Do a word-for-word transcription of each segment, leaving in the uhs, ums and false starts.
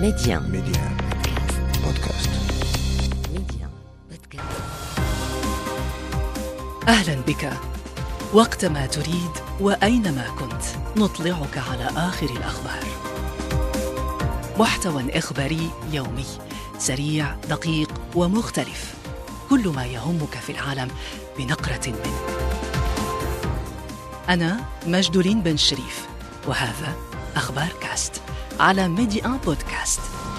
Média. Média. Podcast. Média. Podcast. أهلا بك وقتما تريد وأينما كنت نطلعك على آخر الأخبار. محتوى إخباري يومي سريع دقيق ومختلف، كل ما يهمك في العالم بنقرة منه. أنا مجدولين بن شريف وهذا أخبار كاست على ميديا بودكاست.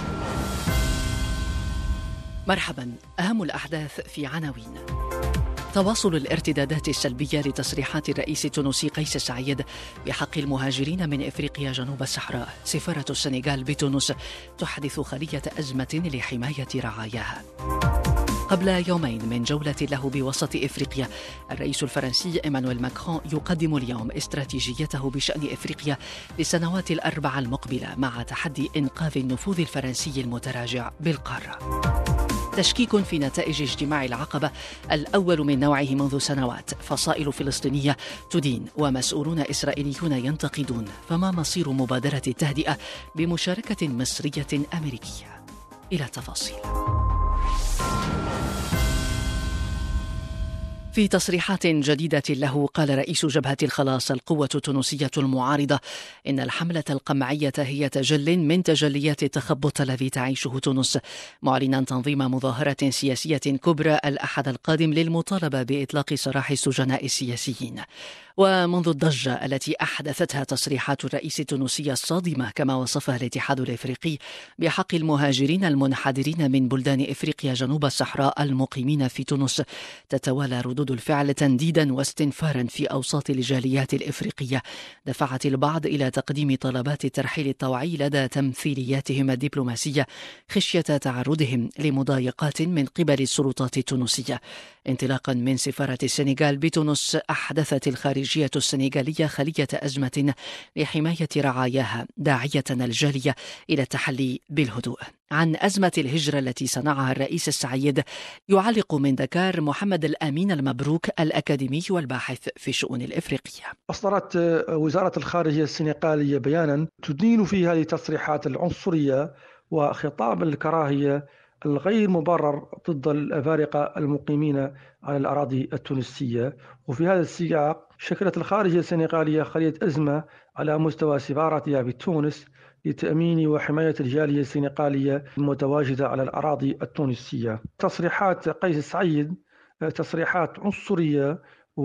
مرحبا، أهم الأحداث في عناوين. تواصل الارتدادات السلبية لتصريحات الرئيس التونسي قيس سعيد بحق المهاجرين من إفريقيا جنوب الصحراء. سفارة السنغال بتونس تحدث خلية أزمة لحماية رعاياها. قبل يومين من جولة له بوسط إفريقيا، الرئيس الفرنسي إيمانويل ماكرون يقدم اليوم استراتيجيته بشأن إفريقيا للسنوات الأربع المقبلة مع تحدي إنقاذ النفوذ الفرنسي المتراجع بالقارة. تشكيك في نتائج اجتماع العقبة الأول من نوعه منذ سنوات. فصائل فلسطينية تدين ومسؤولون إسرائيليون ينتقدون. فما مصير مبادرة التهدئة بمشاركة مصرية أمريكية؟ إلى التفاصيل. في تصريحات جديدة له قال رئيس جبهة الخلاص القوة التونسية المعارضة إن الحملة القمعية هي تجل من تجليات التخبط الذي تعيشه تونس، معلنا تنظيم مظاهرة سياسية كبرى الأحد القادم للمطالبة بإطلاق سراح السجناء السياسيين. ومنذ الضجة التي أحدثتها تصريحات الرئيس التونسي الصادمة كما وصفها الاتحاد الإفريقي بحق المهاجرين المنحدرين من بلدان إفريقيا جنوب الصحراء المقيمين في تونس، تتوالى ردود الفعل تنديدا واستنفارا في أوساط الجاليات الإفريقية دفعت البعض إلى تقديم طلبات الترحيل الطوعي لدى تمثيلياتهم الدبلوماسية خشية تعرضهم لمضايقات من قبل السلطات التونسية. انطلاقا من سفارة السنغال بتونس، أحدثت الخارجية السنغالية خلية أزمة لحماية رعاياها، داعية الجالية إلى التحلي بالهدوء. عن أزمة الهجرة التي صنعها الرئيس السعيد يعلق من دكار محمد الأمين المبروك الأكاديمي والباحث في الشؤون الإفريقية. أصدرت وزارة الخارجية السنغالية بيانا تدين فيه هذه التصريحات العنصرية وخطاب الكراهية الغير مبرر ضد الأفارقة المقيمين على الأراضي التونسية. وفي هذا السياق شكلت الخارجية السنغالية خلية أزمة على مستوى سفارتها بتونس لتأمين وحماية الجالية السنغالية المتواجدة على الأراضي التونسية. تصريحات قيس سعيد تصريحات عنصرية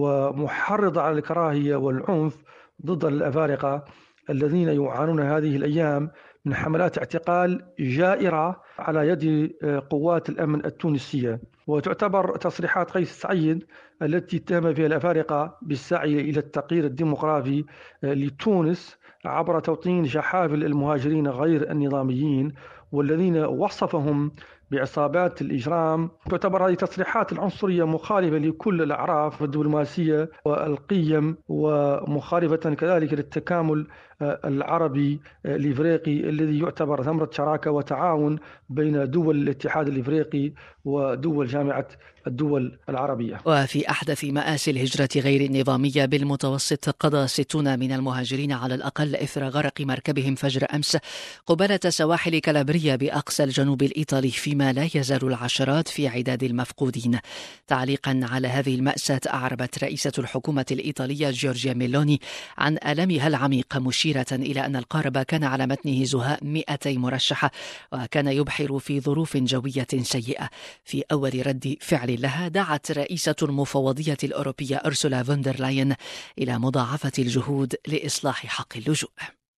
ومحرضة على الكراهية والعنف ضد الأفارقة الذين يعانون هذه الأيام من حملات اعتقال جائرة على يد قوات الأمن التونسية. وتعتبر تصريحات قيس سعيد التي اتهم فيها الأفارقة بالسعي إلى التغيير الديمقراطي لتونس عبر توطين جحافل المهاجرين غير النظاميين والذين وصفهم بعصابات الإجرام. تعتبر هذه التصريحات العنصرية مخالفة لكل الأعراف الدبلوماسية والقيم، ومخالفة كذلك للتكامل العربي الإفريقي الذي يعتبر ثمرة شراكة وتعاون بين دول الاتحاد الإفريقي ودول جامعة الدول العربية. وفي أحدث مآسي الهجرة غير النظامية بالمتوسط، قضى ستون من المهاجرين على الأقل إثر غرق مركبهم فجر أمس قبالة سواحل كالابريا بأقصى الجنوب الإيطالي، فيما لا يزال العشرات في عداد المفقودين. تعليقا على هذه المأساة، أعربت رئيسة الحكومة الإيطالية جورجيا ميلوني عن ألمها العميق، مشيرة إلى أن القارب كان على متنه زهاء مئتي مرشحة وكان يبحر في ظروف جوية سيئة. في أول رد فعل لها، دعت رئيسة المفوضية الأوروبية أرسولا فوندر لاين إلى مضاعفة الجهود لإصلاح حق اللجوء.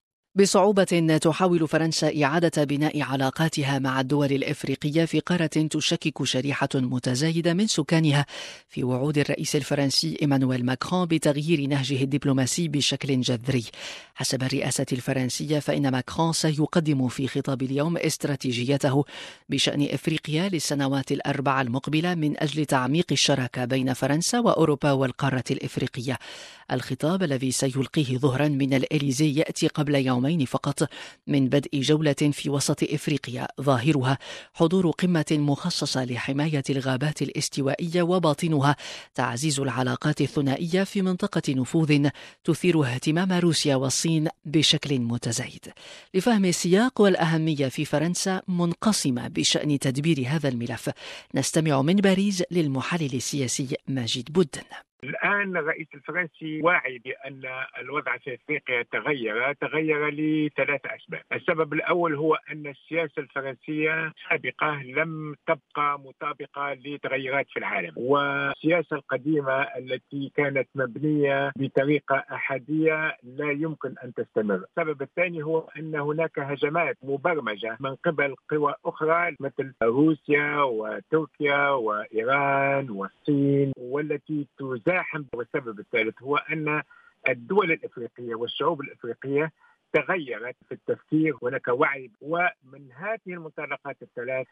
بصعوبة تحاول فرنسا إعادة بناء علاقاتها مع الدول الإفريقية في قارة تشكك شريحة متزايدة من سكانها في وعود الرئيس الفرنسي إيمانويل ماكرون بتغيير نهجه الدبلوماسي بشكل جذري. حسب الرئاسة الفرنسية، فإن ماكرون سيقدم في خطاب اليوم استراتيجيته بشأن إفريقيا للسنوات الأربع المقبلة من أجل تعميق الشراكة بين فرنسا وأوروبا والقارة الإفريقية. الخطاب الذي سيلقيه ظهرا من الإليزي يأتي قبل يوم يومين فقط من بدء جولة في وسط إفريقيا ظاهرها حضور قمة مخصصة لحماية الغابات الاستوائية وباطنها تعزيز العلاقات الثنائية في منطقة نفوذ تثير اهتمام روسيا والصين بشكل متزايد. لفهم السياق والأهمية في فرنسا منقسمة بشأن تدبير هذا الملف، نستمع من باريس للمحلل السياسي ماجد بودن. الآن الرئيس الفرنسي واعي بأن الوضع في أفريقيا تغير تغير لثلاث أسباب. السبب الأول هو أن السياسة الفرنسية سابقة لم تبقى مطابقة لتغيرات في العالم، والسياسة القديمة التي كانت مبنية بطريقة أحادية لا يمكن أن تستمر. السبب الثاني هو أن هناك هجمات مبرمجة من قبل قوى أخرى مثل روسيا وتركيا وإيران والصين والتي تزاحم. والسبب الثالث هو أن الدول الأفريقية والشعوب الأفريقية تغيرت في التفكير، هناك وعي، ومن هذه المنطلقات الثلاث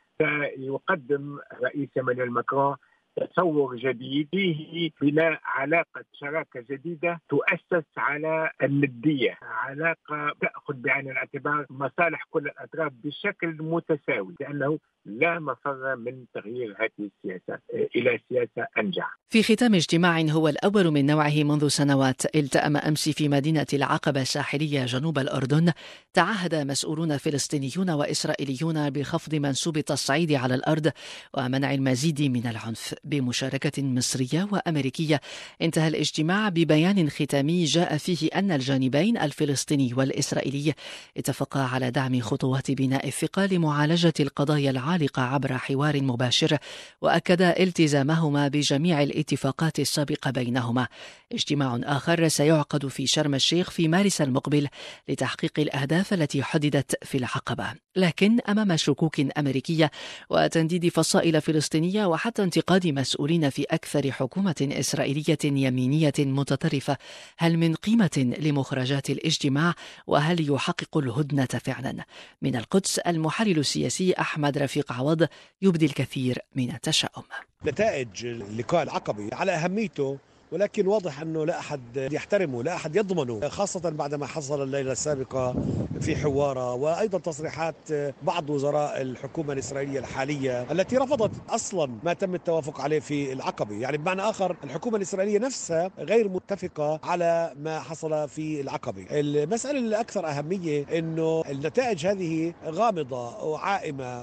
سيقدم رئيس إيمانويل ماكرون تصور جديد فيه بناء علاقة شراكة جديدة تؤسس على الندية، علاقة تأخذ بعين الاعتبار مصالح كل الأطراف بشكل متساوي، لأنه لا مفر من تغيير هذه السياسة إلى سياسة أنجح. في ختام اجتماع هو الأول من نوعه منذ سنوات التأم أمس في مدينة العقبة الساحلية جنوب الأردن، تعهد مسؤولون فلسطينيون وإسرائيليون بخفض منسوب التصعيد على الأرض ومنع المزيد من العنف بمشاركة مصرية وأمريكية. انتهى الاجتماع ببيان ختامي جاء فيه أن الجانبين الفلسطيني والإسرائيلي اتفقا على دعم خطوات بناء الثقة لمعالجة القضايا العالقة عبر حوار مباشر، وأكدا التزامهما بجميع الاتفاقات السابقة بينهما. اجتماع آخر سيعقد في شرم الشيخ في مارس المقبل لتحقيق الأهداف التي حددت في العقبة، لكن أمام شكوك أمريكية وتنديد فصائل فلسطينية وحتى انتقاد مسؤولين في أكثر حكومة إسرائيلية يمينية متطرفة. هل من قيمة لمخرجات الاجتماع؟ وهل يحقق الهدنة فعلا؟ من القدس المحلل السياسي أحمد رفيق عوض يبدي الكثير من التشاؤم. نتائج اللقاء العقبي على أهميته، ولكن واضح أنه لا أحد يحترمه، لا أحد يضمنه، خاصة بعدما حصل الليلة السابقة في حوارة وأيضا تصريحات بعض وزراء الحكومة الإسرائيلية الحالية التي رفضت أصلا ما تم التوافق عليه في العقبة. يعني بمعنى آخر الحكومة الإسرائيلية نفسها غير متفقة على ما حصل في العقبة. المسألة الأكثر أهمية أنه النتائج هذه غامضة وعائمة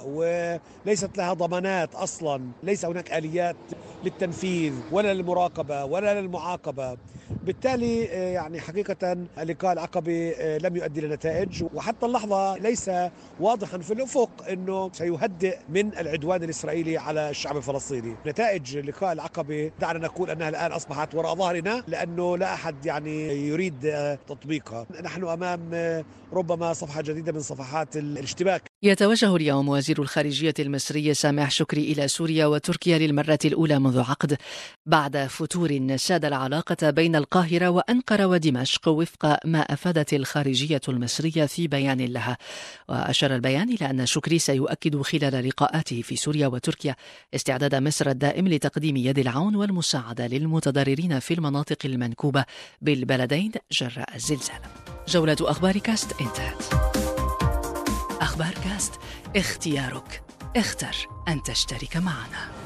وليست لها ضمانات أصلا، ليس هناك آليات للتنفيذ ولا للمراقبة ولا للمعاقبة. بالتالي يعني حقيقة اللقاء العقبي لم يؤدي لنتائج، وحتى اللحظة ليس واضحا في الأفق أنه سيهدئ من العدوان الإسرائيلي على الشعب الفلسطيني. نتائج اللقاء العقبي دعنا نقول أنها الآن أصبحت وراء ظهرنا، لأنه لا أحد يعني يريد تطبيقها. نحن أمام ربما صفحة جديدة من صفحات الاشتباك. يتوجه اليوم وزير الخارجية المصري سامح شكري إلى سوريا وتركيا للمرة الأولى منذ عقد، بعد فتور ساد العلاقة بين القاهرة وأنقرة ودمشق وفق ما أفادت الخارجية المصرية في بيان لها. وأشار البيان إلى أن شكري سيؤكد خلال لقاءاته في سوريا وتركيا استعداد مصر الدائم لتقديم يد العون والمساعدة للمتضررين في المناطق المنكوبة بالبلدين جراء الزلزال. جولة أخبار كاست انتهت. أخبار كاست، اختيارك، اختر أن تشترك معنا.